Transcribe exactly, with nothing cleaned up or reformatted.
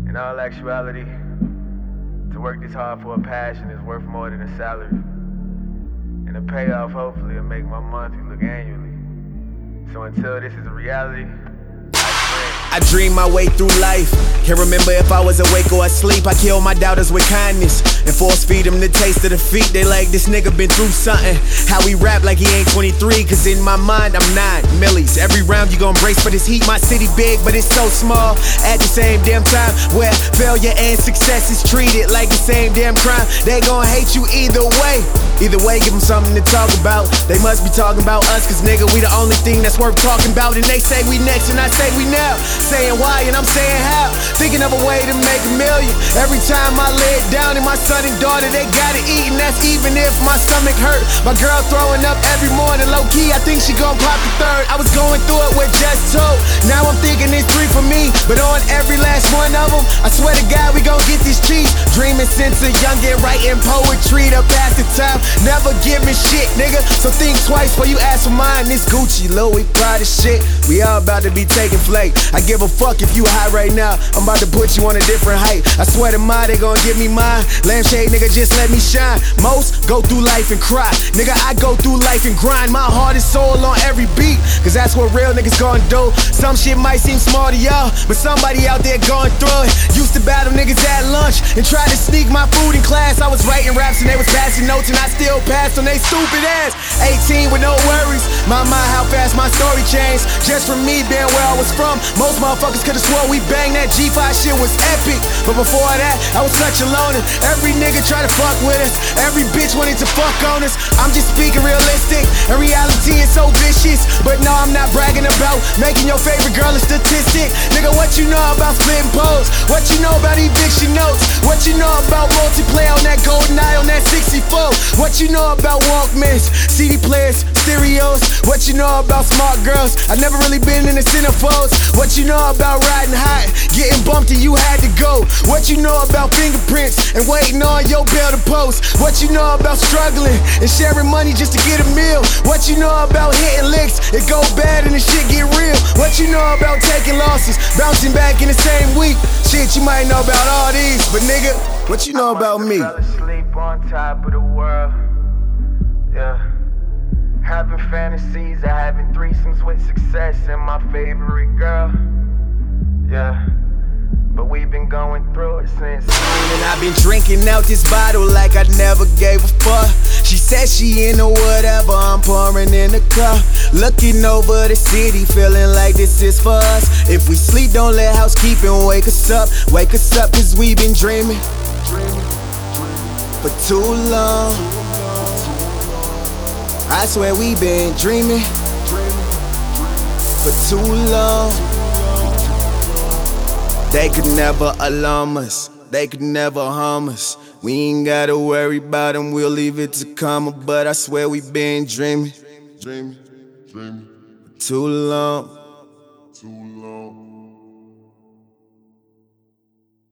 In all actuality, to work this hard for a passion is worth more than a salary. And the payoff, hopefully, will make my monthly look annually. So until this is a reality, I dream my way through life. Can't remember if I was awake or asleep. I kill my doubters with kindness and force feed them the taste of defeat. They like, this nigga been through something. How he rap like he ain't twenty-three, cause in my mind I'm nine millies. Every round you gon' brace for this heat. My city big, but it's so small. At the same damn time, where failure and success is treated like the same damn crime. They gon' hate you either way. Either way, give them something to talk about. They must be talking about us, cause nigga, we the only thing that's worth talking about. And they say we next, and I say we now. Saying why, and I'm saying how. Thinking of a way to make a million. Every time I lay it down, and my son and daughter, they gotta eat, and that's even if my stomach hurt. My girl throwing up every morning, low key, I think she gon' pop the third. I was going through it with just two. Now I'm thinking it's three for me, but on every last one of them, I swear to God, we gon' get this cheese. Dreaming since a youngin', writing poetry to pass the time. Never give me shit, nigga, so think twice before you ask for mine. This Gucci, Louis, Prada shit, we all about to be taking flight. I give a fuck if you high right now, I'm about to put you on a different height. I swear to mine, they gon' give me mine. Lampshade, nigga, just let me shine. Most go through life and cry, nigga, I go through life and grind. My heart and soul on every beat, cause that's what real niggas gon' do. Some shit might seem small to y'all, but somebody out there going through it. Used to battle niggas at lunch and try to sneak my food in class. I was writing raps and they was passing notes, and I still passed on they stupid ass. Eighteen with no worries, my mind how fast my story changed. Just from me being where I was from, most motherfuckers could've swore we banged. That G five shit was epic, but before that, I was such a loner. Every nigga try to fuck with us, every bitch wanted to fuck on us. I'm just speaking realistic, and reality is so vicious. But no, I'm not bragging about making your favorite girl a statistic. Nigga, what you know about splitting poles? What you know about eviction notes? What you know about multiplayer on that golden eye on that sixty-four? What you know about Walkmans, C D players, stereos? What you know about smart girls? I never really been in the centerfolds. What you know about riding hot, getting bumped and you had to go? What you know about fingerprints and waiting on your bail to post? What you know about struggling and sharing money just to get a meal? What you know about hitting licks, it go bad and the shit get real? What you know about taking losses, bouncing back in the same week? Shit, you might know about all these, but nigga, what you know about me? I fell asleep on top of the world, yeah. Having fantasies of having threesomes with success and my favorite girl, yeah. But we've been going through it since. And I've been drinking out this bottle like I never gave a fuck. She said she into whatever I'm pouring in the cup. Looking over the city, feeling like this is for us. If we sleep, don't let housekeeping wake us up. Wake us up, cause we've been dreaming for too long. I swear we've been dreaming for too long. They could never alarm us, they could never harm us. We ain't gotta worry about them, we'll leave it to karma. But I swear we been dreaming, dreaming, dreaming for too long, too long.